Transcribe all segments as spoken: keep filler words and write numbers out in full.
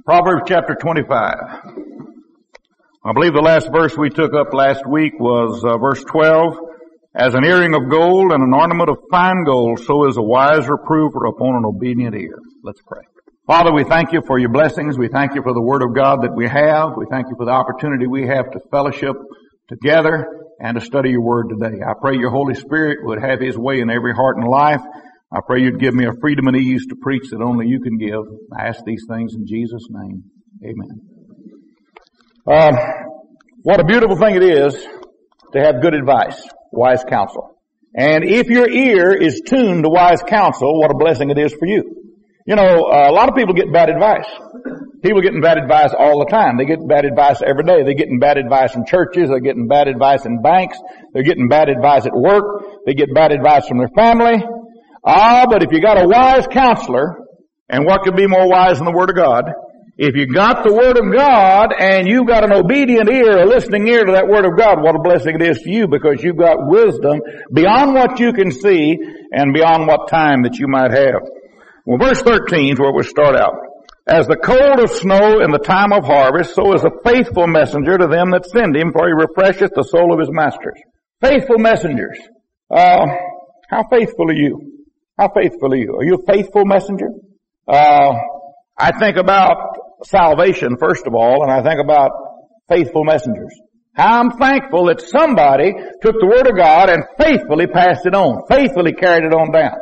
Proverbs chapter twenty-five. I believe the last verse we took up last week was uh, verse twelve. As an earring of gold and an ornament of fine gold, so is a wise reprover upon an obedient ear. Let's pray. Father, we thank you for your blessings. We thank you for the Word of God that we have. We thank you for the opportunity we have to fellowship together and to study your Word today. I pray your Holy Spirit would have His way in every heart and life. I pray you'd give me a freedom and ease to preach that only you can give. I ask these things in Jesus' name. Amen. Um, what a beautiful thing it is to have good advice, wise counsel. And if your ear is tuned to wise counsel, what a blessing it is for you. You know, a lot of people get bad advice. People getting bad advice all the time. They get bad advice every day. They're getting bad advice from churches. They're getting bad advice in banks. They're getting bad advice at work. They get bad advice from their family. Ah, but if you got a wise counselor, and what could be more wise than the Word of God? If you got the Word of God and you've got an obedient ear, a listening ear to that Word of God, what a blessing it is to you because you've got wisdom beyond what you can see and beyond what time that you might have. Well, verse thirteen is where we'll start out. As the cold of snow in the time of harvest, so is a faithful messenger to them that send him, for he refresheth the soul of his masters. Faithful messengers. Uh, how faithful are you? How faithful are you? Are you a faithful messenger? Uh, I think about salvation, first of all, and I think about faithful messengers. How I'm thankful that somebody took the Word of God and faithfully passed it on, faithfully carried it on down.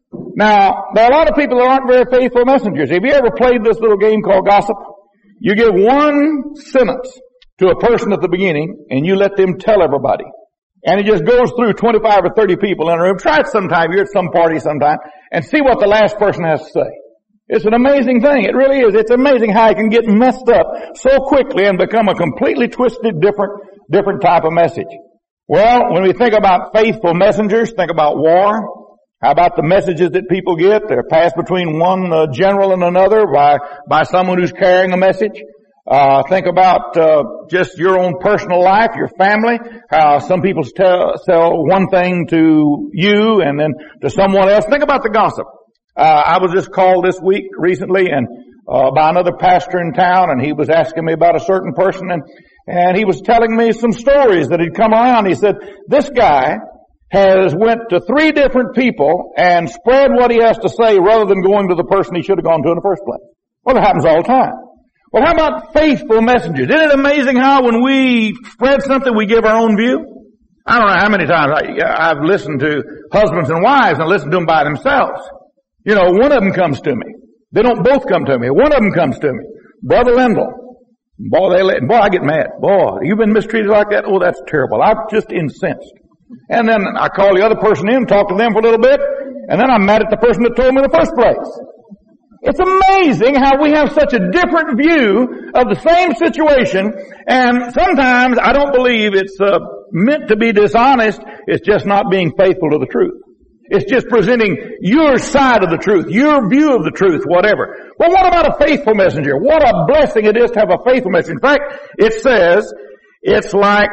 Now, there are a lot of people that aren't very faithful messengers. Have you ever played this little game called gossip? You give one sentence to a person at the beginning, and you let them tell everybody. And it just goes through twenty-five or thirty people in a room. Try it sometime. You're at some party sometime and see what the last person has to say. It's an amazing thing. It really is. It's amazing how it can get messed up so quickly and become a completely twisted, different, different type of message. Well, when we think about faithful messengers, think about war. How about the messages that people get? They're passed between one uh, general and another by, by someone who's carrying a message. Uh, think about, uh, just your own personal life, your family, how some people tell, sell one thing to you and then to someone else. Think about the gossip. Uh, I was just called this week recently and, uh, by another pastor in town, and he was asking me about a certain person, and, and he was telling me some stories that had come around. He said, this guy has went to three different people and spread what he has to say rather than going to the person he should have gone to in the first place. Well, it happens all the time. Well, how about faithful messengers? Isn't it amazing how when we spread something, we give our own view? I don't know how many times I, I've listened to husbands and wives and listened to them by themselves. You know, one of them comes to me. They don't both come to me. One of them comes to me. Brother Lendl. Boy, they let, boy, I get mad. Boy, you've been mistreated like that? Oh, that's terrible. I'm just incensed. And then I call the other person in, talk to them for a little bit, and then I'm mad at the person that told me in the first place. It's amazing how we have such a different view of the same situation, and sometimes I don't believe it's uh, meant to be dishonest. It's just not being faithful to the truth. It's just presenting your side of the truth, your view of the truth, whatever. Well, what about a faithful messenger? What a blessing it is to have a faithful messenger. In fact, it says it's like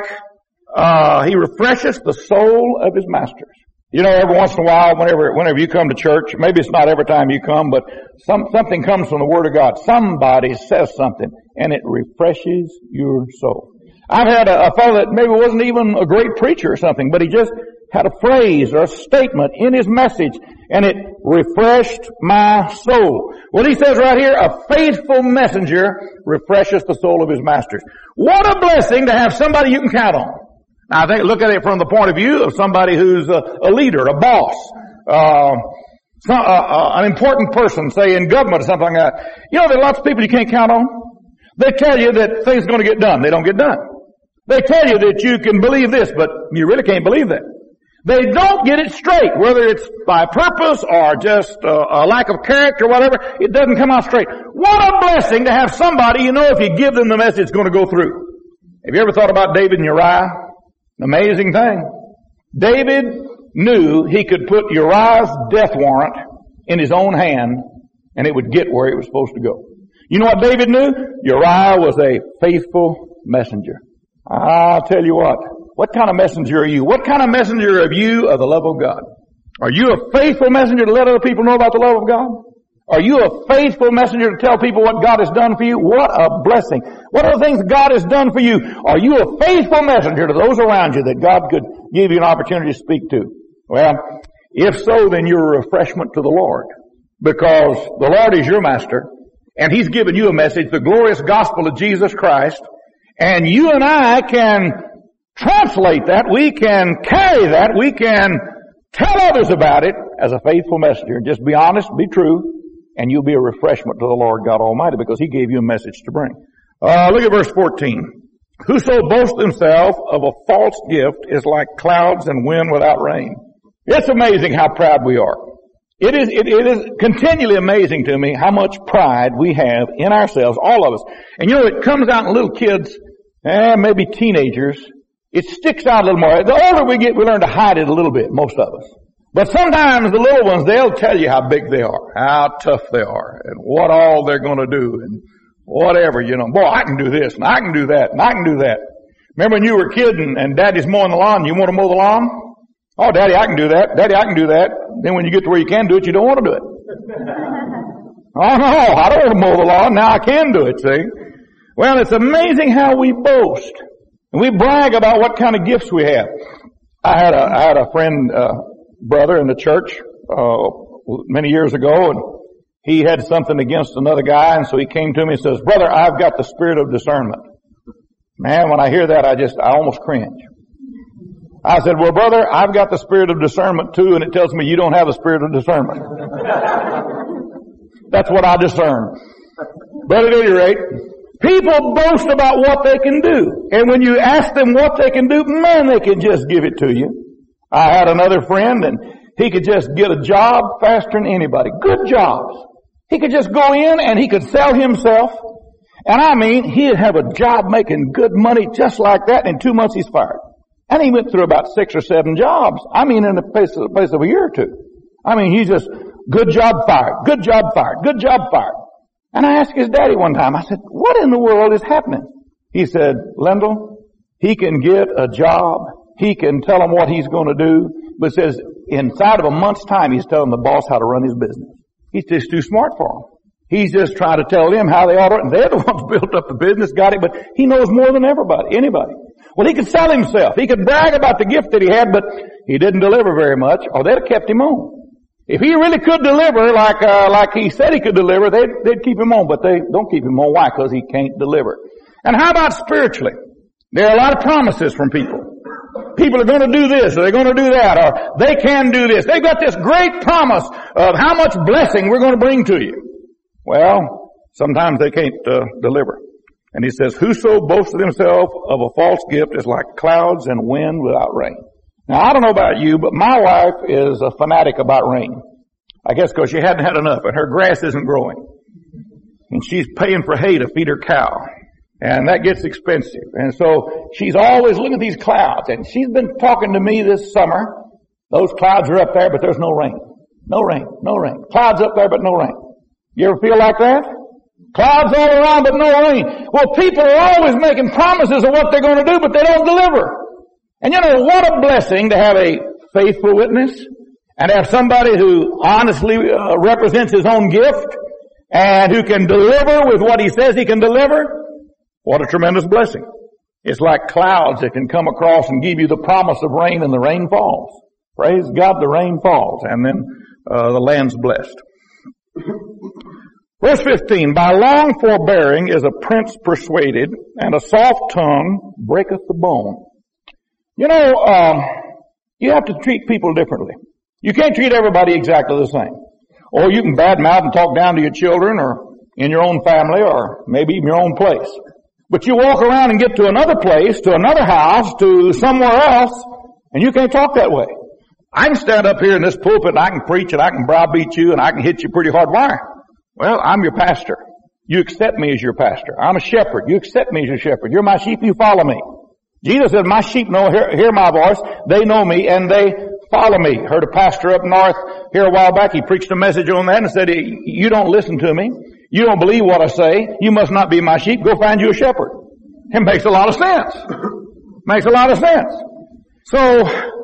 uh he refreshes the soul of his masters. You know, every once in a while, whenever, whenever you come to church, maybe it's not every time you come, but some, something comes from the Word of God. Somebody says something, and it refreshes your soul. I've had a, a fellow that maybe wasn't even a great preacher or something, but he just had a phrase or a statement in his message, and it refreshed my soul. Well, he says right here, a faithful messenger refreshes the soul of his masters. What a blessing to have somebody you can count on. Now, I think, look at it from the point of view of somebody who's a, a leader, a boss, uh, some, uh, uh, an important person, say in government or something like that. You know, there are lots of people you can't count on. They tell you that things are going to get done. They don't get done. They tell you that you can believe this, but you really can't believe that. They don't get it straight, whether it's by purpose or just uh, a lack of character or whatever. It doesn't come out straight. What a blessing to have somebody, you know, if you give them the message, it's going to go through. Have you ever thought about David and Uriah? Amazing thing. David knew he could put Uriah's death warrant in his own hand and it would get where it was supposed to go. You know what David knew? Uriah was a faithful messenger. I'll tell you what. What kind of messenger are you? What kind of messenger are you of the love of God? Are you a faithful messenger to let other people know about the love of God? Are you a faithful messenger to tell people what God has done for you? What a blessing. What are the things God has done for you? Are you a faithful messenger to those around you that God could give you an opportunity to speak to? Well, if so, then you're a refreshment to the Lord, because the Lord is your master and He's given you a message, the glorious gospel of Jesus Christ, and you and I can translate that. We can carry that. We can tell others about it as a faithful messenger. Just be honest, be true, and you'll be a refreshment to the Lord God Almighty, because He gave you a message to bring. Uh, look at verse fourteen. Whoso boasts himself of a false gift is like clouds and wind without rain. It's amazing how proud we are. It is, it, it is continually amazing to me how much pride we have in ourselves, all of us. And you know, it comes out in little kids, eh, maybe teenagers. It sticks out a little more. The older we get, we learn to hide it a little bit, most of us. But sometimes the little ones, they'll tell you how big they are, how tough they are, and what all they're going to do, and whatever, you know. Boy, I can do this, and I can do that, and I can do that. Remember when you were a kid and, and Daddy's mowing the lawn, you want to mow the lawn? Oh, Daddy, I can do that. Daddy, I can do that. Then when you get to where you can do it, you don't want to do it. Oh, no, I don't want to mow the lawn. Now I can do it, see? Well, it's amazing how we boast. And we brag about what kind of gifts we have. I had a, I had a friend, uh, brother in the church, uh, many years ago, and he had something against another guy, and so he came to me and says, "Brother, I've got the spirit of discernment." Man, when I hear that, I just, I almost cringe. I said, "Well, brother, I've got the spirit of discernment too, and it tells me you don't have the spirit of discernment." That's what I discern. But at any rate, people boast about what they can do. And when you ask them what they can do, man, they can just give it to you. I had another friend, and he could just get a job faster than anybody. Good jobs. He could just go in and he could sell himself. And I mean, he'd have a job making good money just like that, and in two months he's fired. And he went through about six or seven jobs. I mean, in the space of, space of a year or two. I mean, he's just, good job fired, good job fired, good job fired. And I asked his daddy one time, I said, "What in the world is happening?" He said, "Lendl, he can get a job. He can tell him what he's going to do, but says inside of a month's time, he's telling the boss how to run his business. He's just too smart for him. He's just trying to tell them how they ought to run. They're the ones who built up the business, got it, but he knows more than everybody, anybody. Well, he could sell himself. He could brag about the gift that he had, but he didn't deliver very much, or they'd have kept him on. If he really could deliver like uh, like he said he could deliver, they'd, they'd keep him on, but they don't keep him on. Why? Because he can't deliver. And how about spiritually? There are a lot of promises from people. People are going to do this, or they're going to do that, or they can do this. They've got this great promise of how much blessing we're going to bring to you. Well, sometimes they can't uh, deliver. And he says, "Whoso boasts of himself of a false gift is like clouds and wind without rain." Now, I don't know about you, but my wife is a fanatic about rain. I guess because she hadn't had enough, and her grass isn't growing. And she's paying for hay to feed her cow. And that gets expensive. And so she's always looking at these clouds. And she's been talking to me this summer. Those clouds are up there, but there's no rain. No rain, no rain. Clouds up there, but no rain. You ever feel like that? Clouds all around, but no rain. Well, people are always making promises of what they're going to do, but they don't deliver. And you know, what a blessing to have a faithful witness and have somebody who honestly uh, represents his own gift and who can deliver with what he says he can deliver. What a tremendous blessing. It's like clouds that can come across and give you the promise of rain, and the rain falls. Praise God, the rain falls, and then uh, the land's blessed. Verse fifteen, "By long forbearing is a prince persuaded, and a soft tongue breaketh the bone." You know, um, you have to treat people differently. You can't treat everybody exactly the same. Or you can badmouth and talk down to your children, or in your own family, or maybe even your own place. But you walk around and get to another place, to another house, to somewhere else, and you can't talk that way. I can stand up here in this pulpit and I can preach and I can browbeat you and I can hit you pretty hard. Why? Well, I'm your pastor. You accept me as your pastor. I'm a shepherd. You accept me as your shepherd. You're my sheep. You follow me. Jesus said, "My sheep know, hear, hear my voice. They know me and they follow me." Heard a pastor up north here a while back. He preached a message on that and said, "You don't listen to me. You don't believe what I say. You must not be my sheep. Go find you a shepherd." It makes a lot of sense. Makes a lot of sense. So,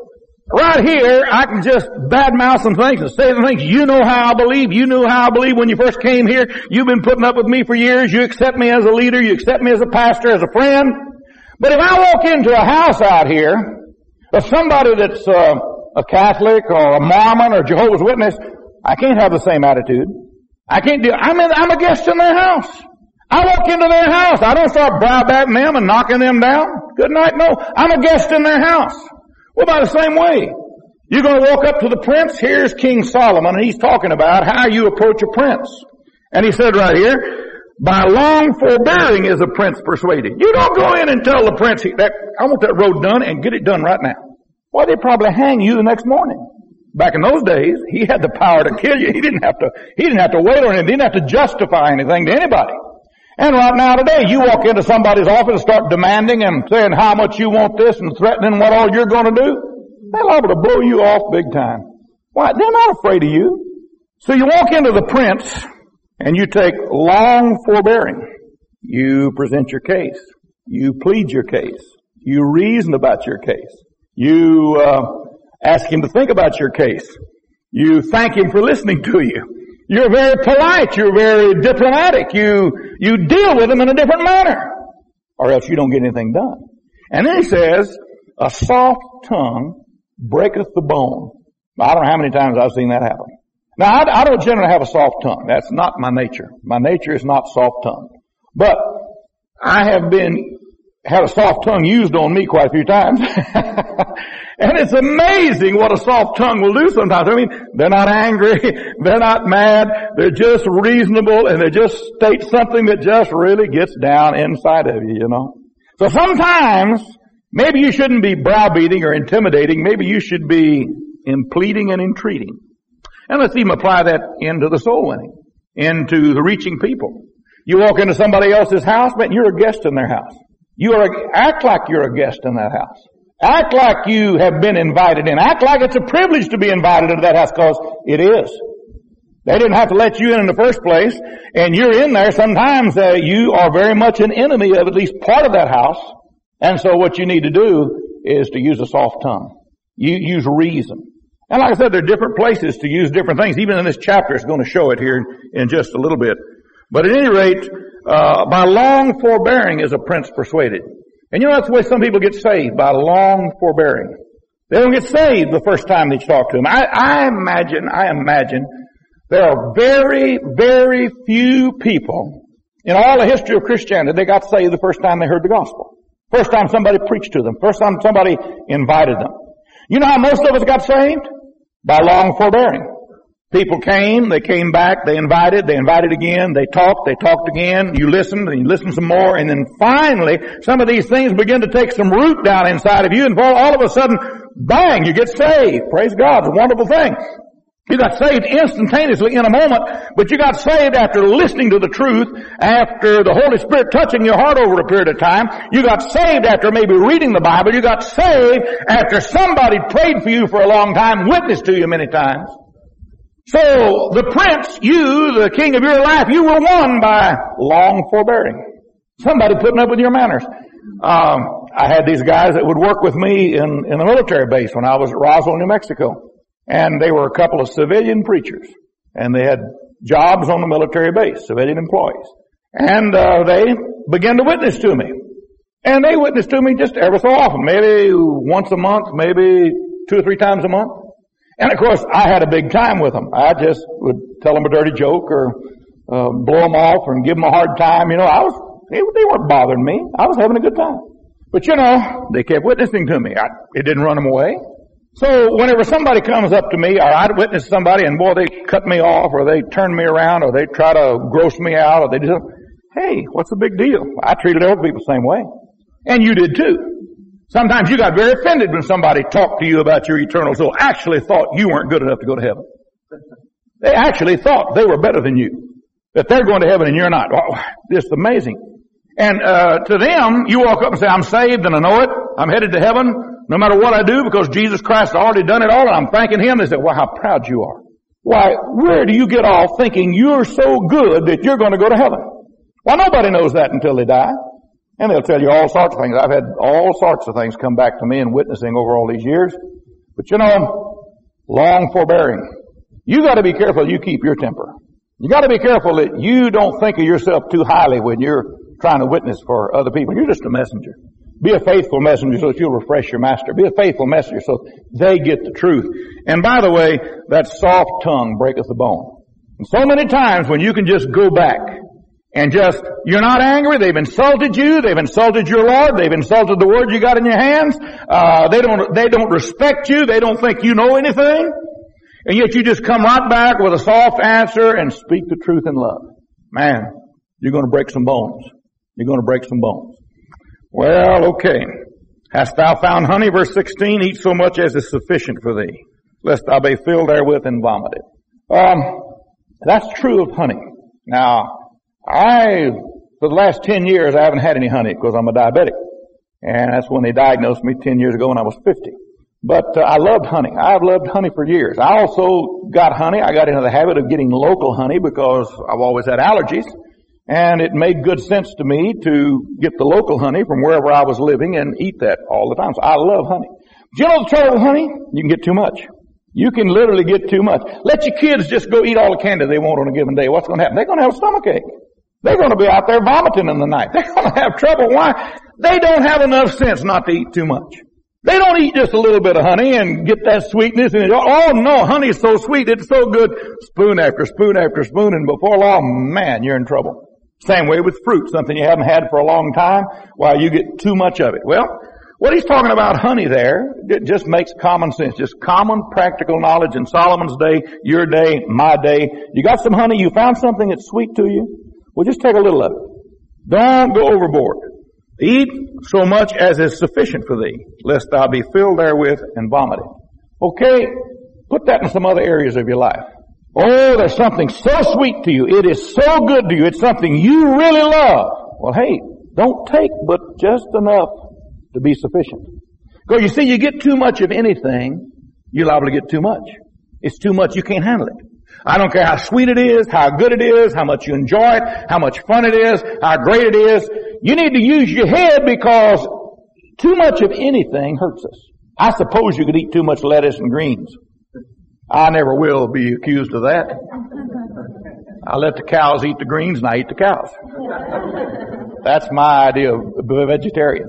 Right here, I can just badmouth some things and say some things. You know how I believe. You knew how I believe when you first came here. You've been putting up with me for years. You accept me as a leader. You accept me as a pastor, as a friend. But if I walk into a house out here of somebody that's uh, a Catholic or a Mormon or Jehovah's Witness, I can't have the same attitude. I can't do, I'm in, I'm a guest in their house. I walk into their house. I don't start browbeating them and knocking them down. Good night. No, I'm a guest in their house. Well, by the same way, you're going to walk up to the prince. Here's King Solomon, and he's talking about how you approach a prince. And he said right here, by long forbearing is a prince persuaded. You don't go in and tell the prince, that, I want that road done, and get it done right now. Well, they'd probably hang you the next morning. Back in those days, he had the power to kill you. He didn't have to, he didn't have to wait on anything. He didn't have to justify anything to anybody. And right now today, you walk into somebody's office and start demanding and saying how much you want this and threatening what all you're going to do, they're liable to blow you off big time. Why? They're not afraid of you. So you walk into the prince and you take long forbearing. You present your case. You plead your case. You reason about your case. You uh, ask him to think about your case. You thank him for listening to you. You're very polite. You're very diplomatic. You, you deal with them in a different manner. Or else you don't get anything done. And then he says, a soft tongue breaketh the bone. I don't know how many times I've seen that happen. Now, I, I don't generally have a soft tongue. That's not my nature. My nature is not soft tongue. But I have been, had a soft tongue used on me quite a few times. And it's amazing what a soft tongue will do sometimes. I mean, they're not angry, they're not mad, they're just reasonable, and they just state something that just really gets down inside of you, you know. So sometimes, maybe you shouldn't be browbeating or intimidating, maybe you should be in pleading and entreating. And let's even apply that into the soul winning, into the reaching people. You walk into somebody else's house, but you're a guest in their house. You are a, act like you're a guest in that house. Act like you have been invited in. Act like it's a privilege to be invited into that house, because it is. They didn't have to let you in in the first place, and you're in there. Sometimes uh, you are very much an enemy of at least part of that house, and so what you need to do is to use a soft tongue. You use reason. And like I said, there are different places to use different things. Even in this chapter, it's going to show it here in just a little bit. But at any rate, uh, by long forbearing is a prince persuaded. And you know, that's the way some people get saved, by long forbearing. They don't get saved the first time that you talk to them. I, I imagine, I imagine there are very, very few people in all the history of Christianity that got saved the first time they heard the gospel. First time somebody preached to them. First time somebody invited them. You know how most of us got saved? By long forbearing. People came, they came back, they invited, they invited again, they talked, they talked again, you listened, and you listened some more, and then finally, some of these things begin to take some root down inside of you, and all of a sudden, bang, you get saved. Praise God, it's a wonderful thing. You got saved instantaneously in a moment, but you got saved after listening to the truth, after the Holy Spirit touching your heart over a period of time. You got saved after maybe reading the Bible. You got saved after somebody prayed for you for a long time, witnessed to you many times. So, the prince, you, the king of your life, you were won by long forbearing. Somebody putting up with your manners. Um, I had these guys that would work with me in, in the military base when I was at Roswell, New Mexico. And they were a couple of civilian preachers. And they had jobs on the military base, civilian employees. And uh, they began to witness to me. And they witnessed to me just ever so often, maybe once a month, maybe two or three times a month. And of course, I had a big time with them. I just would tell them a dirty joke or uh, blow them off and give them a hard time. You know, I was, they, they weren't bothering me. I was having a good time. But you know, they kept witnessing to me. I, it didn't run them away. So whenever somebody comes up to me, or I'd witness somebody and boy, they cut me off or they turn me around or they try to gross me out or they just, hey, what's the big deal? I treated other people the same way. And you did too. Sometimes you got very offended when somebody talked to you about your eternal soul, actually thought you weren't good enough to go to heaven. They actually thought they were better than you, that they're going to heaven and you're not. Oh, this is amazing. And uh to them, you walk up and say, I'm saved and I know it. I'm headed to heaven no matter what I do because Jesus Christ has already done it all and I'm thanking Him. They say, well, how proud you are. Why, where do you get off thinking you're so good that you're going to go to heaven? Well, nobody knows that until they die. And they'll tell you all sorts of things. I've had all sorts of things come back to me in witnessing over all these years. But you know, long forbearing. You got to be careful you keep your temper. You got to be careful that you don't think of yourself too highly when you're trying to witness for other people. You're just a messenger. Be a faithful messenger so that you'll refresh your master. Be a faithful messenger so they get the truth. And by the way, that soft tongue breaketh the bone. And so many times when you can just go back and just, you're not angry, they've insulted you, they've insulted your Lord, they've insulted the word you got in your hands, uh, they don't, they don't respect you, they don't think you know anything, and yet you just come right back with a soft answer and speak the truth in love. Man, you're gonna break some bones. You're gonna break some bones. Well, okay. Hast thou found honey? Verse sixteen, eat so much as is sufficient for thee, lest thou be filled therewith and vomited. Um, that's true of honey. Now, I, for the last ten years, I haven't had any honey because I'm a diabetic. And that's when they diagnosed me ten years ago when I was fifty. But uh, I loved honey. I've loved honey for years. I also got honey. I got into the habit of getting local honey because I've always had allergies. And it made good sense to me to get the local honey from wherever I was living and eat that all the time. So I love honey. But you know the trouble with honey? You can get too much. You can literally get too much. Let your kids just go eat all the candy they want on a given day. What's going to happen? They're going to have a stomachache. They're going to be out there vomiting in the night. They're going to have trouble. Why? They don't have enough sense not to eat too much. They don't eat just a little bit of honey and get that sweetness. And oh no, honey's so sweet, it's so good. Spoon after spoon after spoon, and before long, man, you're in trouble. Same way with fruit, something you haven't had for a long time, while you get too much of it. Well, what he's talking about honey there, it just makes common sense, just common practical knowledge in Solomon's day, your day, my day. You got some honey, you found something that's sweet to you, well just take a little of it. Don't go overboard. Eat so much as is sufficient for thee, lest thou be filled therewith and vomited. Okay, put that in some other areas of your life. Oh, there's something so sweet to you. It is so good to you. It's something you really love. Well, hey, don't take but just enough to be sufficient. Because you see, you get too much of anything, you're liable to get too much. It's too much, you can't handle it. I don't care how sweet it is, how good it is, how much you enjoy it, how much fun it is, how great it is. You need to use your head because too much of anything hurts us. I suppose you could eat too much lettuce and greens. I never will be accused of that. I let the cows eat the greens and I eat the cows. That's my idea of a vegetarian.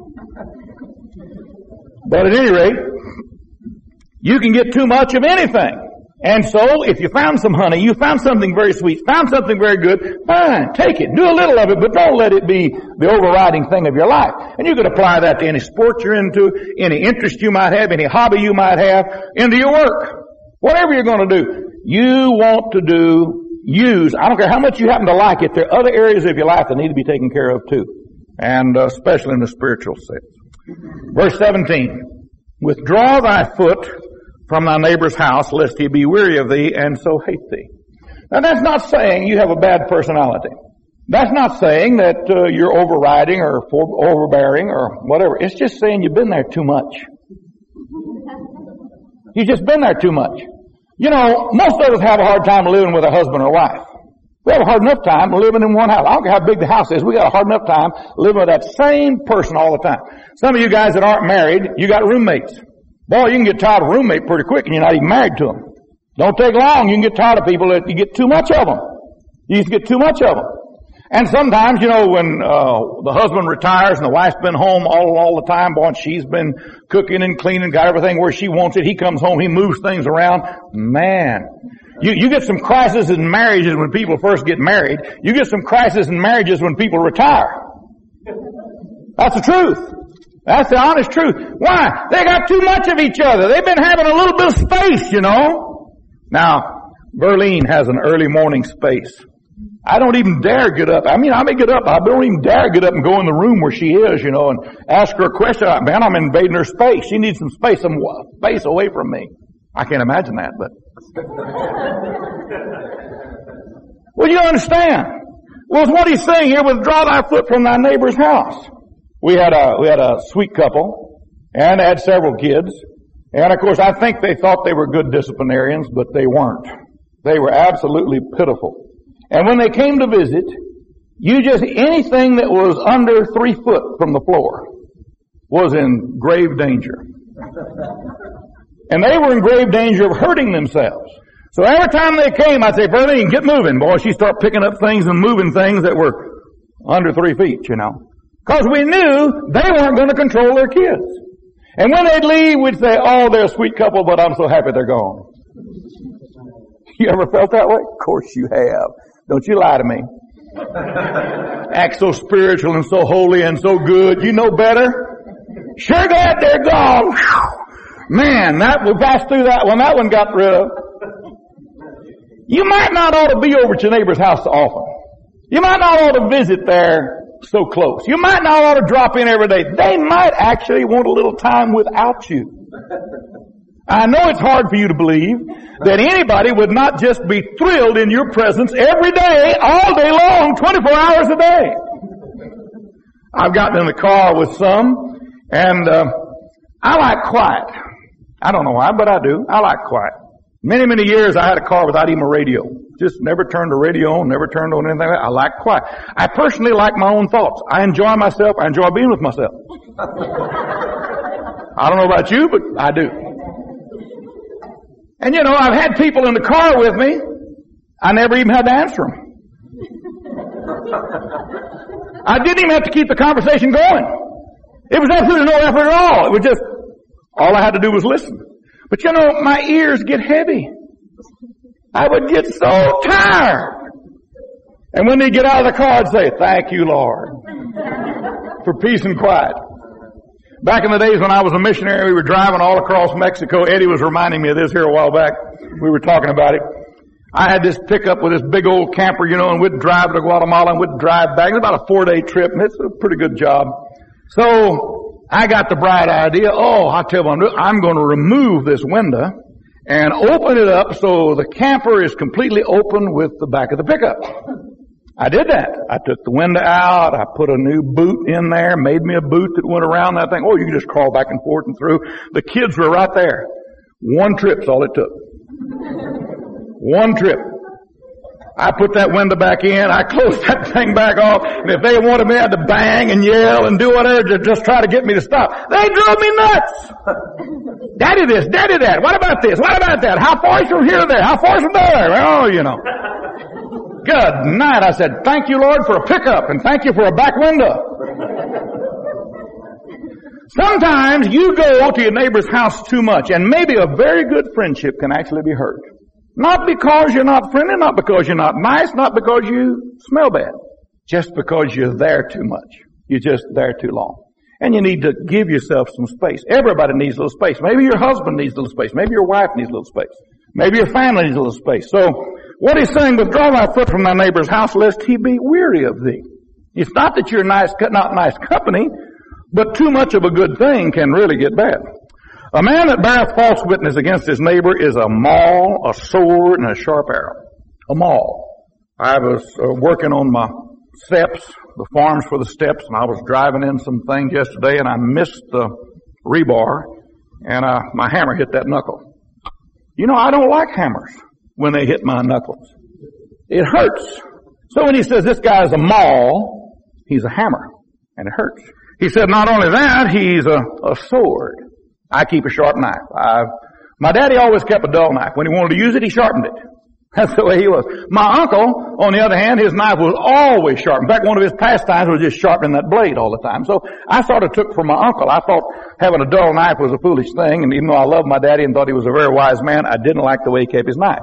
But at any rate, you can get too much of anything. And so, if you found some honey, you found something very sweet, found something very good, fine, take it. Do a little of it, but don't let it be the overriding thing of your life. And you could apply that to any sport you're into, any interest you might have, any hobby you might have, into your work. Whatever you're going to do, you want to do, use, I don't care how much you happen to like it, there are other areas of your life that need to be taken care of too. And uh, especially in the spiritual sense. Verse seventeen, withdraw thy foot from thy neighbor's house, lest he be weary of thee, and so hate thee. Now that's not saying you have a bad personality. That's not saying that uh, you're overriding or for, overbearing or whatever. It's just saying you've been there too much. You've just been there too much. You know, most of us have a hard time living with a husband or wife. We have a hard enough time living in one house. I don't care how big the house is. We got a hard enough time living with that same person all the time. Some of you guys that aren't married, you got roommates. Boy, you can get tired of a roommate pretty quick and you're not even married to them. Don't take long. You can get tired of people that you get too much of them. You just get too much of them. And sometimes, you know, when uh the husband retires and the wife's been home all all the time, boy, and she's been cooking and cleaning, got everything where she wants it. He comes home, he moves things around. Man, you you get some crises in marriages when people first get married. You get some crises in marriages when people retire. That's the truth. That's the honest truth. Why? They got too much of each other. They've been having a little bit of space, you know. Now, Verlene has an early morning space. I don't even dare get up. I mean, I may get up. I don't even dare get up and go in the room where she is, you know, and ask her a question. Man, I'm invading her space. She needs some space, some space away from me. I can't imagine that, but. Well, you understand. Well, it's what he's saying here, withdraw thy foot from thy neighbor's house. We had a, we had a sweet couple, and they had several kids. And of course, I think they thought they were good disciplinarians, but they weren't. They were absolutely pitiful. And when they came to visit, you just, anything that was under three foot from the floor was in grave danger. And they were in grave danger of hurting themselves. So every time they came, I'd say, Berlin, get moving. Boy, she'd start picking up things and moving things that were under three feet, you know. Because we knew they weren't going to control their kids. And when they'd leave, we'd say, oh, they're a sweet couple, but I'm so happy they're gone. You ever felt that way? Of course you have. Don't you lie to me. Act so spiritual and so holy and so good. You know better. Sure glad they're gone. Man, that we passed through that one. That one got rid of. You might not ought to be over at your neighbor's house so often. You might not ought to visit there so close. You might not ought to drop in every day. They might actually want a little time without you. I know it's hard for you to believe that anybody would not just be thrilled in your presence every day, all day long, twenty-four hours a day. I've gotten in the car with some, and uh, I like quiet. I don't know why, but I do. I like quiet. Many, many years I had a car without even a radio. Just never turned the radio on, never turned on anything. I like quiet. I personally like my own thoughts. I enjoy myself. I enjoy being with myself. I don't know about you, but I do. And you know, I've had people in the car with me. I never even had to answer them. I didn't even have to keep the conversation going. It was absolutely no effort at all. It was just, all I had to do was listen. But you know, my ears get heavy. I would get so tired. And when they get out of the car, I'd say, thank you, Lord, for peace and quiet. Back in the days when I was a missionary, we were driving all across Mexico. Eddie was reminding me of this here a while back. We were talking about it. I had this pickup with this big old camper, you know, and we'd drive to Guatemala and we'd drive back. It was about a four-day trip, and it's a pretty good job. So I got the bright idea, oh, I'll tell you what, I'm going to remove this window and open it up so the camper is completely open with the back of the pickup. I did that. I took the window out. I put a new boot in there, made me a boot that went around that thing. Oh, you can just crawl back and forth and through. The kids were right there. One trip's all it took. One trip. I put that window back in. I closed that thing back off. And if they wanted me, I had to bang and yell and do whatever to just try to get me to stop. They drove me nuts. Daddy this, daddy that. What about this? What about that? How far is from here to there? How far is from there? Oh, you know. Good night. I said, thank you, Lord, for a pickup, and thank you for a back window. Sometimes you go to your neighbor's house too much, and maybe a very good friendship can actually be hurt. Not because you're not friendly, not because you're not nice, not because you smell bad. Just because you're there too much. You're just there too long. And you need to give yourself some space. Everybody needs a little space. Maybe your husband needs a little space. Maybe your wife needs a little space. Maybe your family needs a little space. So, what he's saying, withdraw thy foot from thy neighbor's house, lest he be weary of thee. It's not that you're nice, not nice company, but too much of a good thing can really get bad. A man that beareth false witness against his neighbor is a maul, a sword, and a sharp arrow. A maul. I was uh, working on my steps, the farms for the steps, and I was driving in some things yesterday, and I missed the rebar, and uh, my hammer hit that knuckle. You know, I don't like hammers when they hit my knuckles. It hurts. So when he says this guy is a maul, he's a hammer, and it hurts. He said not only that, he's a, a sword. I keep a sharp knife. I, my daddy always kept a dull knife. When he wanted to use it, he sharpened it. That's the way he was. My uncle, on the other hand, his knife was always sharp. In fact, one of his pastimes was just sharpening that blade all the time. So I sort of took from my uncle. I thought having a dull knife was a foolish thing, and even though I loved my daddy and thought he was a very wise man, I didn't like the way he kept his knife.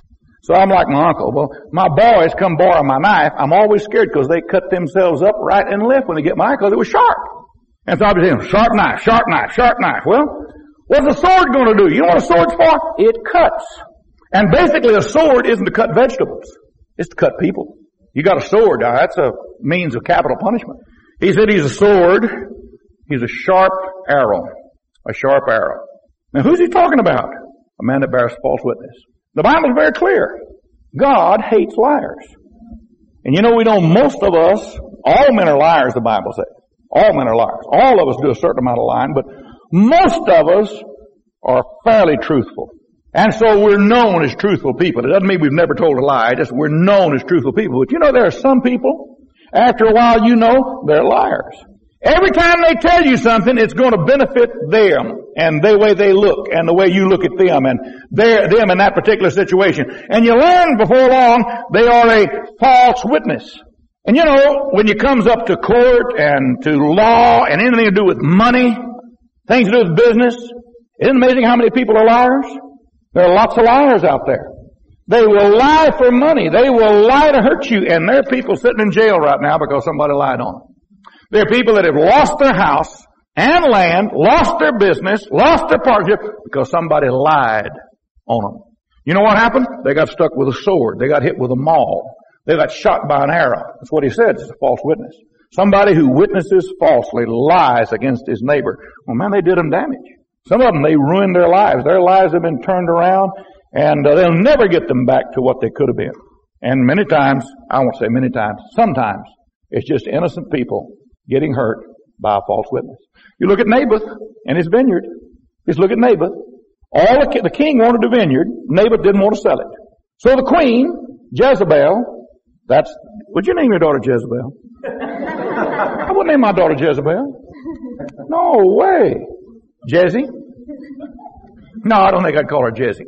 So I'm like my uncle. Well, my boys come borrow my knife. I'm always scared because they cut themselves up right and left when they get mine because it was sharp. And so I was saying, sharp knife, sharp knife, sharp knife. Well, what's a sword going to do? You know what a sword's for? It cuts. And basically a sword isn't to cut vegetables. It's to cut people. You got a sword, now that's a means of capital punishment. He said he's a sword. He's a sharp arrow. A sharp arrow. Now who's he talking about? A man that bears false witness. The Bible is very clear. God hates liars. And you know, we know most of us, all men are liars, the Bible says. All men are liars. All of us do a certain amount of lying, but most of us are fairly truthful. And so we're known as truthful people. It doesn't mean we've never told a lie, just we're known as truthful people. But you know, there are some people, after a while you know, they're liars. Every time they tell you something, it's going to benefit them. and the way they look and the way you look at them and their, them in that particular situation. And you learn before long they are a false witness. And you know, when it comes up to court and to law and anything to do with money, things to do with business, isn't it amazing how many people are liars? There are lots of liars out there. They will lie for money. They will lie to hurt you. And there are people sitting in jail right now because somebody lied on them. There are people that have lost their house and land, lost their business, lost their partnership because somebody lied on them. You know what happened? They got stuck with a sword. They got hit with a maul. They got shot by an arrow. That's what he said. It's a false witness. Somebody who witnesses falsely, lies against his neighbor. Well, man, they did them damage. Some of them, they ruined their lives. Their lives have been turned around, and uh, they'll never get them back to what they could have been. And many times, I won't say many times, sometimes, it's just innocent people getting hurt by a false witness. You look at Naboth and his vineyard. Just look at Naboth. All the, the king wanted a vineyard. Naboth didn't want to sell it. So the queen, Jezebel, that's, would you name your daughter Jezebel? I wouldn't name my daughter Jezebel. No way. Jezzy? No, I don't think I'd call her Jezzy.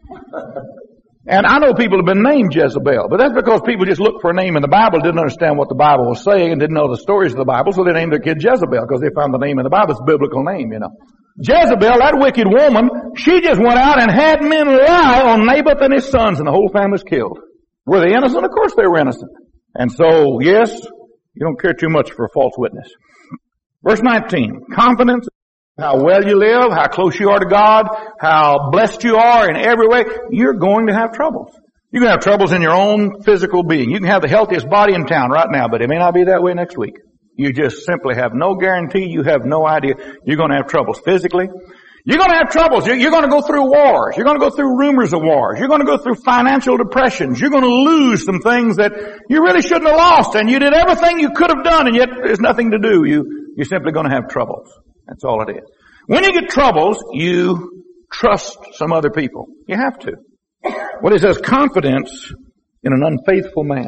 And I know people have been named Jezebel, but that's because people just looked for a name in the Bible, didn't understand what the Bible was saying, and didn't know the stories of the Bible, so they named their kid Jezebel because they found the name in the Bible. It's a biblical name, you know. Jezebel, that wicked woman, she just went out and had men lie on Naboth and his sons, and the whole family was killed. Were they innocent? Of course they were innocent. And so, yes, you don't care too much for a false witness. Verse nineteen, confidence, how well you live, how close you are to God, how blessed you are in every way, you're going to have troubles. You can have troubles in your own physical being. You can have the healthiest body in town right now, but it may not be that way next week. You just simply have no guarantee. You have no idea. You're going to have troubles physically. You're going to have troubles. You're going to go through wars. You're going to go through rumors of wars. You're going to go through financial depressions. You're going to lose some things that you really shouldn't have lost. And you did everything you could have done, and yet there's nothing to do. You, you're simply going to have troubles. That's all it is. When you get troubles, you trust some other people. You have to. What it says, confidence in an unfaithful man.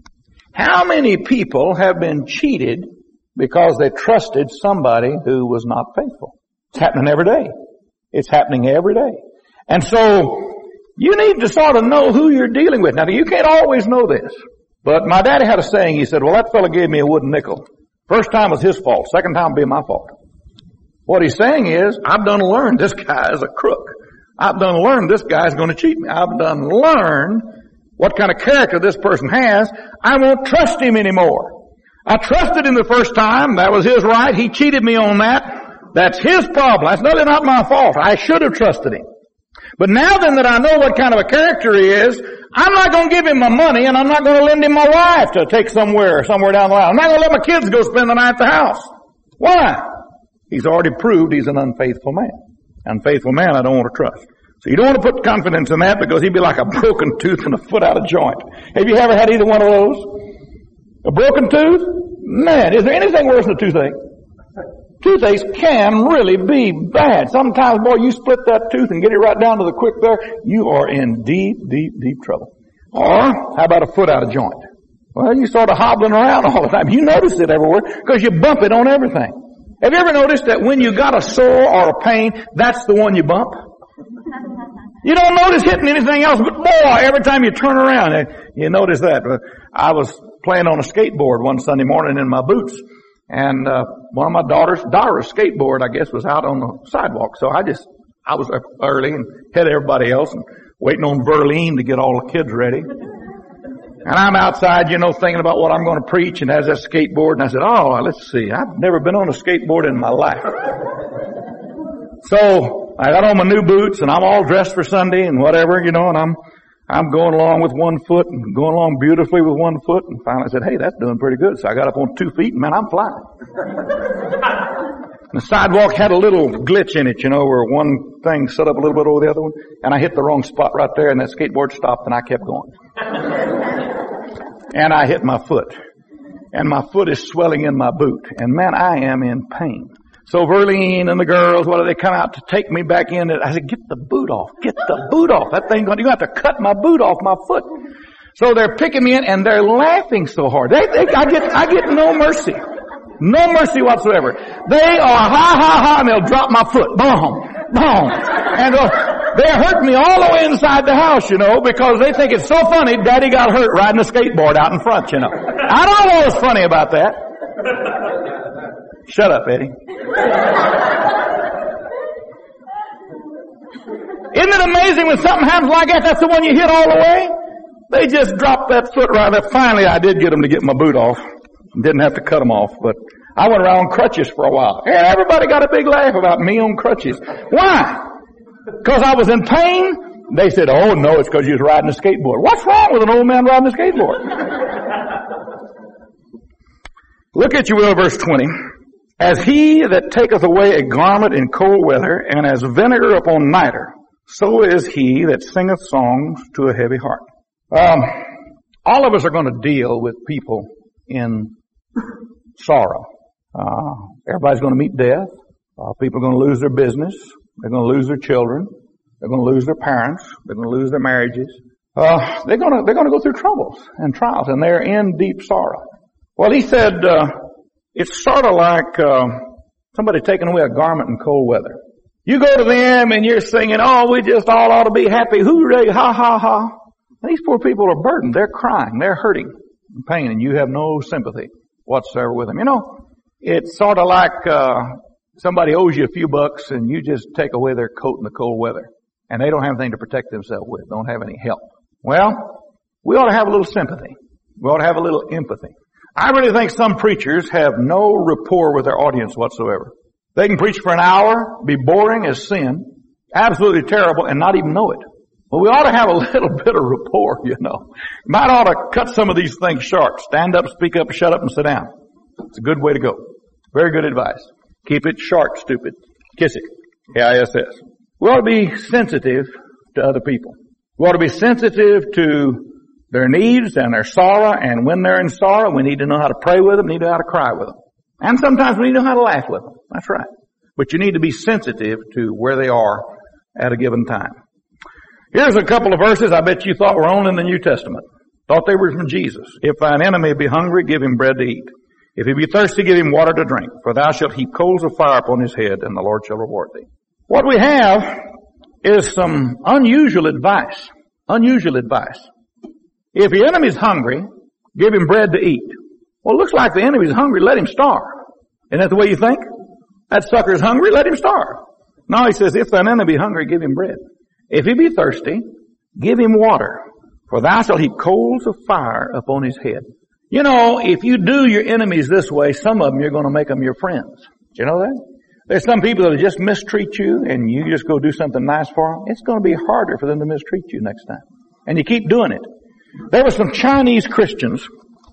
How many people have been cheated because they trusted somebody who was not faithful? It's happening every day. It's happening every day. And so, you need to sort of know who you're dealing with. Now, you can't always know this. But my daddy had a saying. He said, well, that fellow gave me a wooden nickel. First time was his fault. Second time will be my fault. What he's saying is, I've done learned this guy is a crook. I've done learned this guy's going to cheat me. I've done learned what kind of character this person has. I won't trust him anymore. I trusted him the first time. That was his right. He cheated me on that. That's his problem. That's really not my fault. I should have trusted him. But now then that I know what kind of a character he is, I'm not going to give him my money, and I'm not going to lend him my wife to take somewhere, somewhere down the line. I'm not going to let my kids go spend the night at the house. Why? He's already proved he's an unfaithful man. Unfaithful man I don't want to trust. So you don't want to put confidence in that because he'd be like a broken tooth and a foot out of joint. Have you ever had either one of those? A broken tooth? Man, is there anything worse than a toothache? Toothaches can really be bad. Sometimes, boy, you split that tooth and get it right down to the quick there, you are in deep, deep, deep trouble. Or, how about a foot out of joint? Well, you sort of hobbling around all the time. You notice it everywhere because you bump it on everything. Have you ever noticed that when you got a sore or a pain, that's the one you bump? You don't notice hitting anything else, but boy, every time you turn around, you notice that. I was playing on a skateboard one Sunday morning in my boots, and uh, one of my daughters, Dara's skateboard, I guess, was out on the sidewalk. So I just, I was up early and had everybody else and waiting on Verlene to get all the kids ready. And I'm outside, you know, thinking about what I'm going to preach, and has that skateboard, and I said, oh, let's see, I've never been on a skateboard in my life. So I got on my new boots, and I'm all dressed for Sunday and whatever, you know, and I'm I'm going along with one foot and going along beautifully with one foot, and finally I said, hey, that's doing pretty good. So I got up on two feet, and man, I'm flying. The sidewalk had a little glitch in it, you know, where one thing set up a little bit over the other one, and I hit the wrong spot right there, and that skateboard stopped, and I kept going. And I hit my foot. And my foot is swelling in my boot. And man, I am in pain. So Verlene and the girls, well, they come out to take me back in. I said, get the boot off. Get the boot off. That thing, you're going to have to cut my boot off my foot. So they're picking me in, and they're laughing so hard. They, they, I get, I get no mercy. No mercy whatsoever. They are ha, ha, ha, and they'll drop my foot. Boom. boom. And uh, they hurt me all the way inside the house, you know, because they think it's so funny Daddy got hurt riding a skateboard out in front, you know. I don't know what was funny about that. Shut up, Eddie. Isn't it amazing when something happens like that, that's the one you hit all the way? They just dropped that foot right there. Finally, I did get them to get my boot off. Didn't have to cut them off, but I went around on crutches for a while. And everybody got a big laugh about me on crutches. Why? Because I was in pain? They said, oh no, it's because you was riding a skateboard. What's wrong with an old man riding a skateboard? Look at you will, verse twenty. As he that taketh away a garment in cold weather, and as vinegar upon nitre, so is he that singeth songs to a heavy heart. Um, all of us are going to deal with people in sorrow. Uh, everybody's going to meet death. Uh, people are going to lose their business. They're going to lose their children. They're going to lose their parents. They're going to lose their marriages. Uh, they're going to, they're going to go through troubles and trials, and they're in deep sorrow. Well, he said, uh, it's sort of like, uh, somebody taking away a garment in cold weather. You go to them and you're singing, oh, we just all ought to be happy. Hooray, ha, ha, ha. And these poor people are burdened. They're crying. They're hurting and pain, and you have no sympathy whatsoever with them. You know, it's sort of like, uh, somebody owes you a few bucks and you just take away their coat in the cold weather. And they don't have anything to protect themselves with. Don't have any help. Well, we ought to have a little sympathy. We ought to have a little empathy. I really think some preachers have no rapport with their audience whatsoever. They can preach for an hour, be boring as sin, absolutely terrible, and not even know it. Well, we ought to have a little bit of rapport, you know. Might ought to cut some of these things short. Stand up, speak up, shut up, and sit down. It's a good way to go. Very good advice. Keep it short, stupid. Kiss it. K I S S. We ought to be sensitive to other people. We ought to be sensitive to their needs and their sorrow, and when they're in sorrow, we need to know how to pray with them, need to know how to cry with them. And sometimes we need to know how to laugh with them. That's right. But you need to be sensitive to where they are at a given time. Here's a couple of verses I bet you thought were only in the New Testament. Thought they were from Jesus. If thine enemy be hungry, give him bread to eat. If he be thirsty, give him water to drink. For thou shalt heap coals of fire upon his head, and the Lord shall reward thee. What we have is some unusual advice. Unusual advice. If your enemy's hungry, give him bread to eat. Well, it looks like the enemy's hungry, let him starve. Isn't that the way you think? That sucker's hungry, let him starve. No, he says, if thine enemy be hungry, give him bread. If he be thirsty, give him water. For thou shalt heap coals of fire upon his head. You know, if you do your enemies this way, some of them you're going to make them your friends. Do you know that? There's some people that just mistreat you and you just go do something nice for them. It's going to be harder for them to mistreat you next time. And you keep doing it. There were some Chinese Christians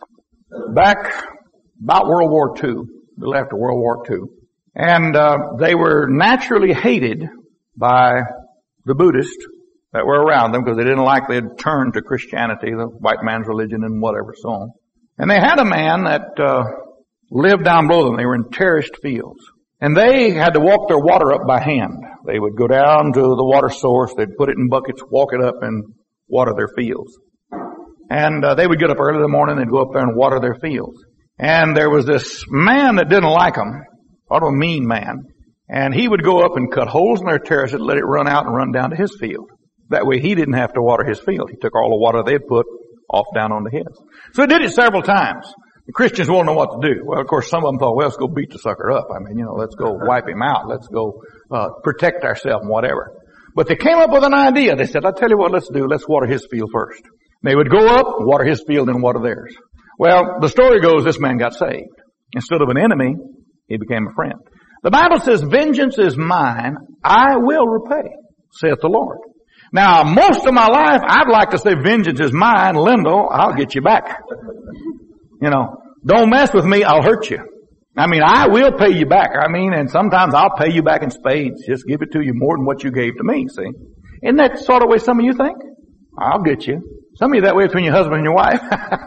back about World War Two, a little after World War Two. And uh, they were naturally hated by the Buddhists that were around them because they didn't like they had turned to Christianity, the white man's religion and whatever, so on. And they had a man that uh, lived down below them. They were in terraced fields. And they had to walk their water up by hand. They would go down to the water source, they'd put it in buckets, walk it up, and water their fields. And uh, they would get up early in the morning, they'd go up there and water their fields. And there was this man that didn't like them, sort of a mean man, and he would go up and cut holes in their terrace and let it run out and run down to his field. That way he didn't have to water his field. He took all the water they'd put off down on the heads. So he did it several times. The Christians won't know what to do. Well, of course, some of them thought, well, let's go beat the sucker up. I mean, you know, let's go wipe him out. Let's go uh, protect ourselves and whatever. But they came up with an idea. They said, I'll tell you what let's do. Let's water his field first. They would go up, water his field, and water theirs. Well, the story goes this man got saved. Instead of an enemy, he became a friend. The Bible says, vengeance is mine, I will repay, saith the Lord. Now, most of my life, I'd like to say, vengeance is mine, Lindell, I'll get you back. You know, don't mess with me, I'll hurt you. I mean, I will pay you back. I mean, and sometimes I'll pay you back in spades. Just give it to you more than what you gave to me, see? Isn't that sort of way some of you think? I'll get you. Some of you that way between your husband and your wife.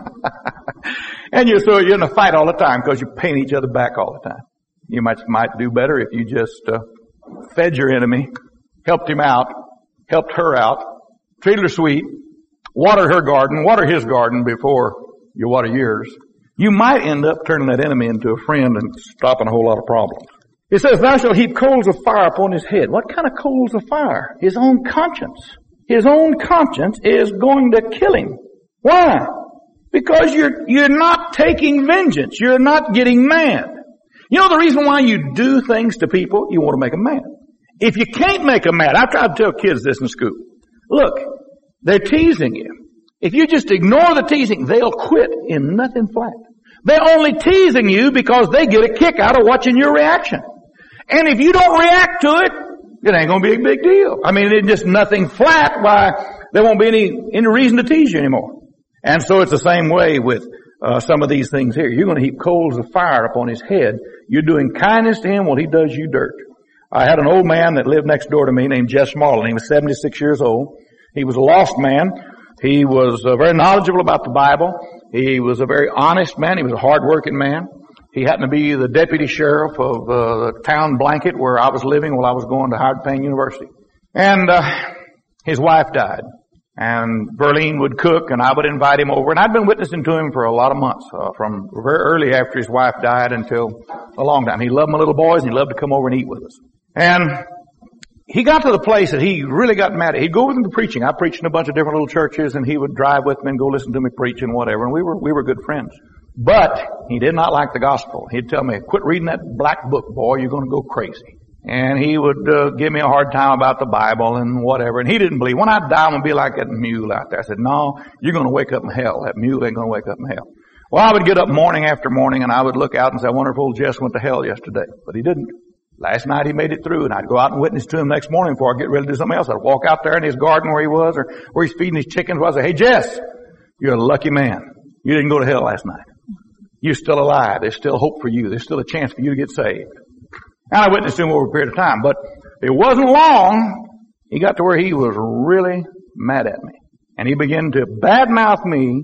And you're so you're in a fight all the time because you're paying each other back all the time. You might might do better if you just uh, fed your enemy, helped him out, helped her out, treated her sweet, watered her garden, water his garden before you water yours. You might end up turning that enemy into a friend and stopping a whole lot of problems. He says, thou shalt heap coals of fire upon his head. What kind of coals of fire? His own conscience. His own conscience is going to kill him. Why? Because you're, you're not taking vengeance. You're not getting mad. You know the reason why you do things to people? You want to make them mad. If you can't make them mad, I try to tell kids this in school. Look, they're teasing you. If you just ignore the teasing, they'll quit in nothing flat. They're only teasing you because they get a kick out of watching your reaction. And if you don't react to it, it ain't going to be a big deal. I mean, it's just nothing flat. Why, there won't be any, any reason to tease you anymore. And so it's the same way with uh, some of these things here. You're going to heap coals of fire upon his head. You're doing kindness to him while he does you dirt. I had an old man that lived next door to me named Jess Marlin. He was seventy-six years old. He was a lost man. He was uh, very knowledgeable about the Bible. He was a very honest man. He was a hard-working man. He happened to be the deputy sheriff of uh, the town Blanket where I was living while I was going to Howard Payne University. And uh, his wife died. And Verlene would cook, and I would invite him over. And I'd been witnessing to him for a lot of months, uh, from very early after his wife died until a long time. He loved my little boys, and he loved to come over and eat with us. And he got to the place that he really got mad at. He'd go with me to preaching. I preached in a bunch of different little churches, and he would drive with me and go listen to me preach and whatever. And we were we were good friends. But he did not like the gospel. He'd tell me, quit reading that black book, boy. You're going to go crazy. And he would uh, give me a hard time about the Bible and whatever. And he didn't believe. When I'd die, I'm going to be like that mule out there. I said, no, you're going to wake up in hell. That mule ain't going to wake up in hell. Well, I would get up morning after morning, and I would look out and say, I wonder if old Jess went to hell yesterday. But he didn't. Last night he made it through, and I'd go out and witness to him next morning before I get ready to do something else. I'd walk out there in his garden where he was, or where he's feeding his chickens. I'd say, hey, Jess, you're a lucky man. You didn't go to hell last night. You're still alive. There's still hope for you. There's still a chance for you to get saved. And I witnessed to him over a period of time. But it wasn't long, he got to where he was really mad at me. And he began to badmouth me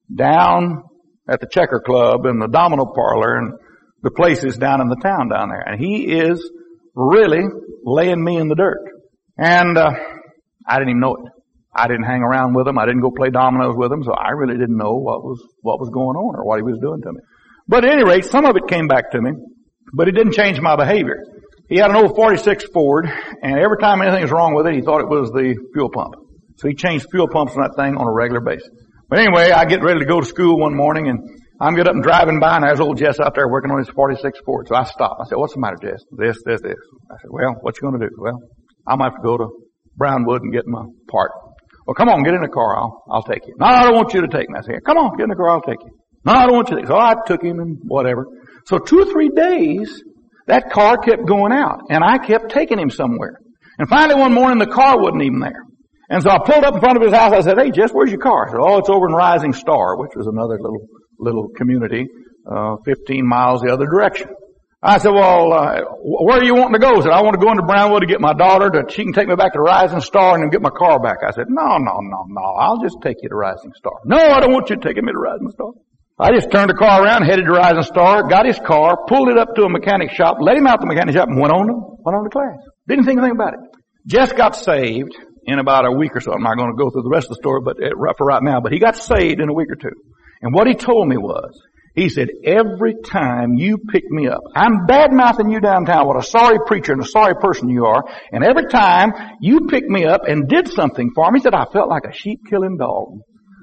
down at the checker club and the domino parlor and the places down in the town down there. And he is really laying me in the dirt. And uh, I didn't even know it. I didn't hang around with him. I didn't go play dominoes with him, so I really didn't know what was what was going on or what he was doing to me. But at any rate, some of it came back to me, but it didn't change my behavior. He had an old forty-six Ford, and every time anything was wrong with it, he thought it was the fuel pump. So he changed fuel pumps on that thing on a regular basis. But anyway, I get ready to go to school one morning, and I'm get up and driving by, and there's old Jess out there working on his forty-six Ford. So I stopped. I said, what's the matter, Jess? This, this, this. I said, well, what you going to do? Well, I'm going to have to go to Brownwood and get my part. Well, come on, get in the car. I'll, I'll take you. No, I don't want you to take me. I said, come on, get in the car. I'll take you. No, I don't want you to take me. So I took him and whatever. So two or three days, that car kept going out, and I kept taking him somewhere. And finally one morning, the car wasn't even there. And so I pulled up in front of his house. I said, hey, Jess, where's your car? I said, oh, it's over in Rising Star, which was another little, little community, uh, fifteen miles the other direction. I said, well, uh, where are you wanting to go? He said, I want to go into Brownwood to get my daughter to, she can take me back to Rising Star and then get my car back. I said, no, no, no, no, I'll just take you to Rising Star. No, I don't want you taking me to Rising Star. I just turned the car around, headed to Rising Star, got his car, pulled it up to a mechanic shop, let him out the mechanic shop, and went on to, went on to class. Didn't think anything about it. Jess got saved in about a week or so. I'm not going to go through the rest of the story, but for right now, but he got saved in a week or two. And what he told me was, he said, every time you pick me up, I'm bad-mouthing you downtown, what a sorry preacher and a sorry person you are, and every time you pick me up and did something for me, he said, I felt like a sheep-killing dog.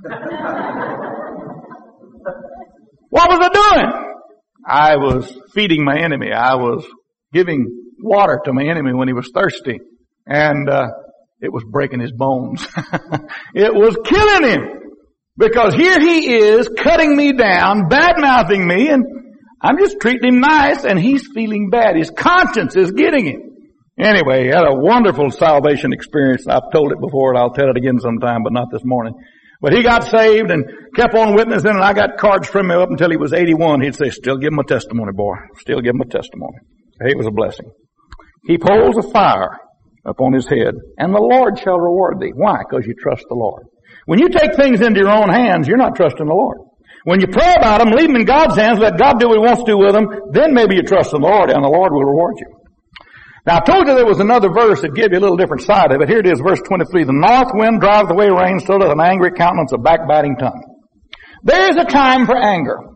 What was I doing? I was feeding my enemy. I was giving water to my enemy when he was thirsty. And uh it was breaking his bones. It was killing him. Because here he is cutting me down, bad-mouthing me, and I'm just treating him nice, and he's feeling bad. His conscience is getting him. Anyway, he had a wonderful salvation experience. I've told it before, and I'll tell it again sometime, but not this morning. But he got saved and kept on witnessing, and I got cards from him up until he was eighty-one. He'd say, still give him a testimony, boy. Still give him a testimony. Hey, it was a blessing. Heap coals of fire upon his head, and the Lord shall reward thee. Why? Because you trust the Lord. When you take things into your own hands, you're not trusting the Lord. When you pray about them, leave them in God's hands, let God do what He wants to do with them, then maybe you trust the Lord, and the Lord will reward you. Now, I told you there was another verse that gave you a little different side of it. Here it is, verse twenty-three. The north wind driveth away rain, so doth an angry countenance a backbiting tongue. There is a time for anger.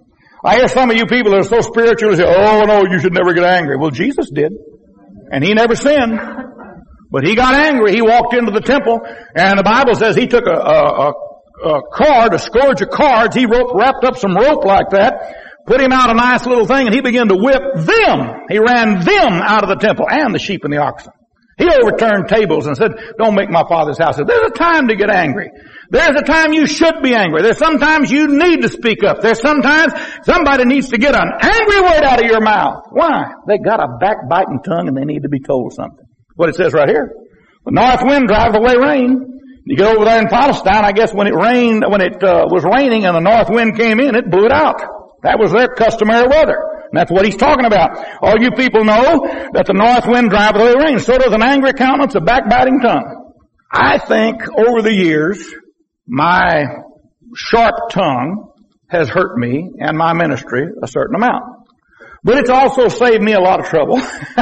I hear some of you people that are so spiritual and say, oh no, you should never get angry. Well, Jesus did. And He never sinned. But He got angry. He walked into the temple, and the Bible says He took a, a, a, a card, a scourge of cards. He rope, wrapped up some rope like that, put him out a nice little thing, and He began to whip them. He ran them out of the temple, and the sheep and the oxen. He overturned tables and said, don't make my Father's house. There's a time to get angry. There's a time you should be angry. There's sometimes you need to speak up. There's sometimes somebody needs to get an angry word out of your mouth. Why? They got a backbiting tongue and they need to be told something. What it says right here. The north wind drives away rain. You get over there in Palestine, I guess when it rained, when it uh, was raining and the north wind came in, it blew it out. That was their customary weather. And that's what he's talking about. All you people know that the north wind drives away rain. So does an angry countenance, a backbiting tongue. I think over the years, my sharp tongue has hurt me and my ministry a certain amount. But it's also saved me a lot of trouble.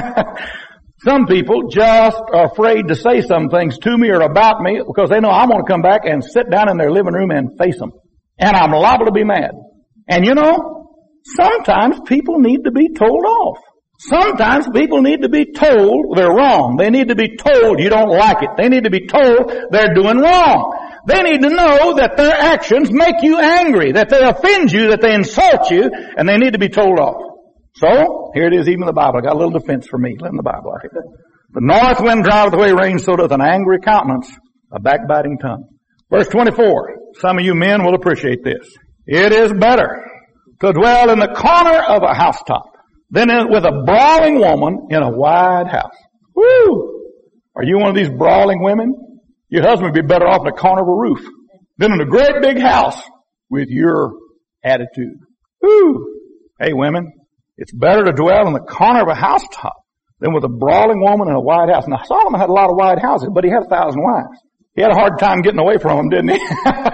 Some people just are afraid to say some things to me or about me because they know I'm going to come back and sit down in their living room and face them. And I'm liable to be mad. And you know, sometimes people need to be told off. Sometimes people need to be told they're wrong. They need to be told you don't like it. They need to be told they're doing wrong. They need to know that their actions make you angry, that they offend you, that they insult you, and they need to be told off. So, here it is even in the Bible. I got a little defense for me in the Bible. The north wind driveth away rain, so doth an angry countenance, a backbiting tongue. Verse twenty-four. Some of you men will appreciate this. It is better to dwell in the corner of a housetop than in, with a brawling woman in a wide house. Woo! Are you one of these brawling women? Your husband would be better off in the corner of a roof than in a great big house with your attitude. Woo! Hey women, it's better to dwell in the corner of a housetop than with a brawling woman in a wide house. Now Solomon had a lot of wide houses, but he had a thousand wives. He had a hard time getting away from them, didn't he?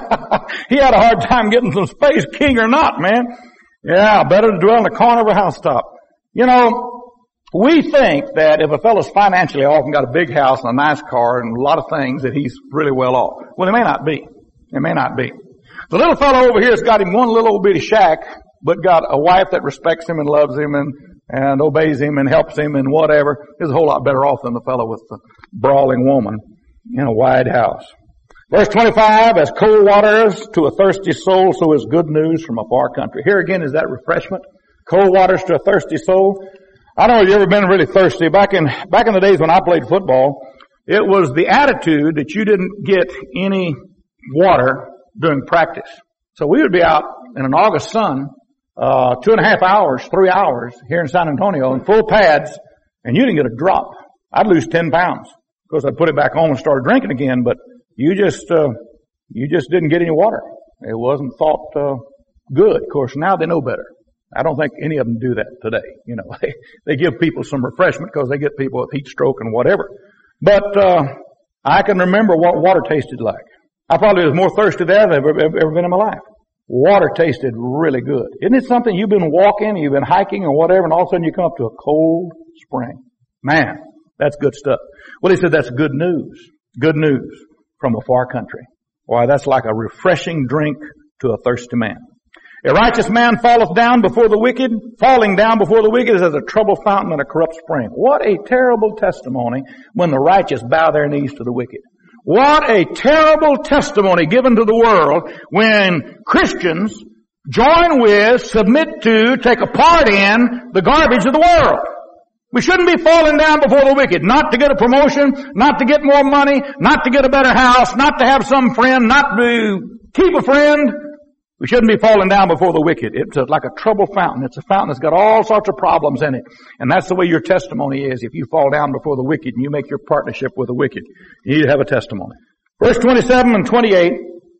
He had a hard time getting some space, king or not, man. Yeah, better to dwell in the corner of a housetop. You know, we think that if a fellow's financially off and got a big house and a nice car and a lot of things that he's really well off. Well, it may not be. It may not be. The little fellow over here has got him one little old bitty shack, but got a wife that respects him and loves him and, and obeys him and helps him and whatever. He's a whole lot better off than the fellow with the brawling woman in a wide house. Verse twenty-five, as cold water is to a thirsty soul, so is good news from a far country. Here again is that refreshment. Cold waters to a thirsty soul. I don't know if you've ever been really thirsty. Back in, back in the days when I played football, it was the attitude that you didn't get any water during practice. So we would be out in an August sun, uh, two and a half hours, three hours here in San Antonio in full pads, and you didn't get a drop. I'd lose ten pounds because I'd put it back home and started drinking again, but you just, uh, you just didn't get any water. It wasn't thought, uh, good. Of course, now they know better. I don't think any of them do that today. You know, they, they give people some refreshment because they get people with heat stroke and whatever. But, uh, I can remember what water tasted like. I probably was more thirsty there than I've ever, ever, ever been in my life. Water tasted really good. Isn't it something you've been walking, you've been hiking or whatever, and all of a sudden you come up to a cold spring? Man, that's good stuff. Well, he said that's good news. Good news from a far country. Why, that's like a refreshing drink to a thirsty man. A righteous man falleth down before the wicked. Falling down before the wicked is as a troubled fountain and a corrupt spring. What a terrible testimony when the righteous bow their knees to the wicked. What a terrible testimony given to the world when Christians join with, submit to, take a part in the garbage of the world. We shouldn't be falling down before the wicked, not to get a promotion, not to get more money, not to get a better house, not to have some friend, not to keep a friend. We shouldn't be falling down before the wicked. It's a, like a troubled fountain. It's a fountain that's got all sorts of problems in it. And that's the way your testimony is. If you fall down before the wicked and you make your partnership with the wicked, you need to have a testimony. Verse twenty-seven and twenty-eight,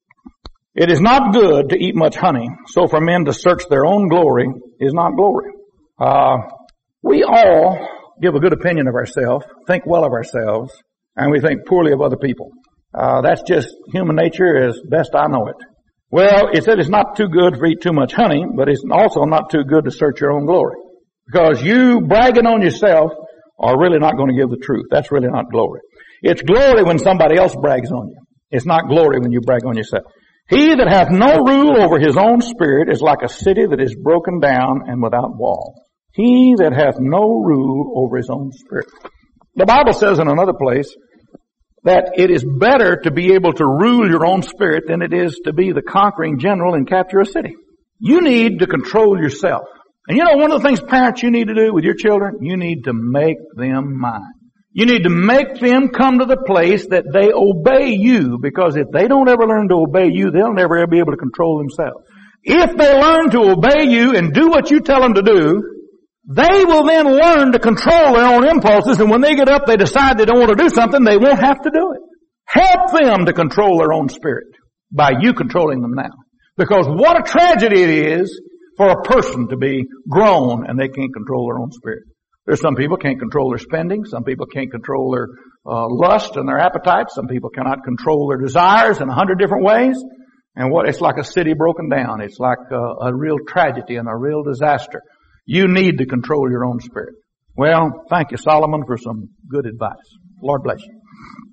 it is not good to eat much honey, so for men to search their own glory is not glory. Uh, we all give a good opinion of ourselves, think well of ourselves, and we think poorly of other people. Uh, that's just human nature as best I know it. Well, it said it's not too good to eat too much honey, but it's also not too good to search your own glory. Because you bragging on yourself are really not going to give the truth. That's really not glory. It's glory when somebody else brags on you. It's not glory when you brag on yourself. He that hath no rule over his own spirit is like a city that is broken down and without wall. He that hath no rule over his own spirit. The Bible says in another place that it is better to be able to rule your own spirit than it is to be the conquering general and capture a city. You need to control yourself. And you know, one of the things parents you need to do with your children, you need to make them mind. You need to make them come to the place that they obey you, because if they don't ever learn to obey you, they'll never ever be able to control themselves. If they learn to obey you and do what you tell them to do, they will then learn to control their own impulses, and when they get up, they decide they don't want to do something, they won't have to do it. Help them to control their own spirit by you controlling them now. Because what a tragedy it is for a person to be grown and they can't control their own spirit. There's some people can't control their spending. Some people can't control their uh, lust and their appetites. Some people cannot control their desires in a hundred different ways. And what it's like a city broken down. It's like a, a real tragedy and a real disaster. You need to control your own spirit. Well, thank you, Solomon, for some good advice. Lord bless you.